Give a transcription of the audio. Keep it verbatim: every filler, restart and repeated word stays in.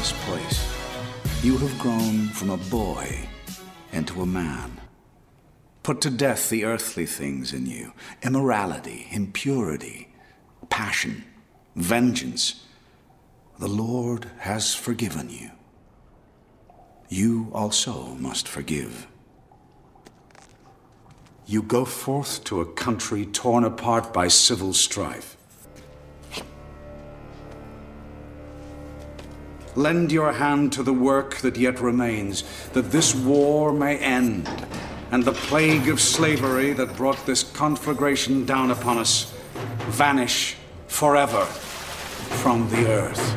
this place, you have grown from a boy into a man. Put to death the earthly things in you, immorality, impurity, passion, vengeance. The Lord has forgiven you. You also must forgive. You go forth to a country torn apart by civil strife. Lend your hand to the work that yet remains, that this war may end, and the plague of slavery that brought this conflagration down upon us vanish forever from the earth.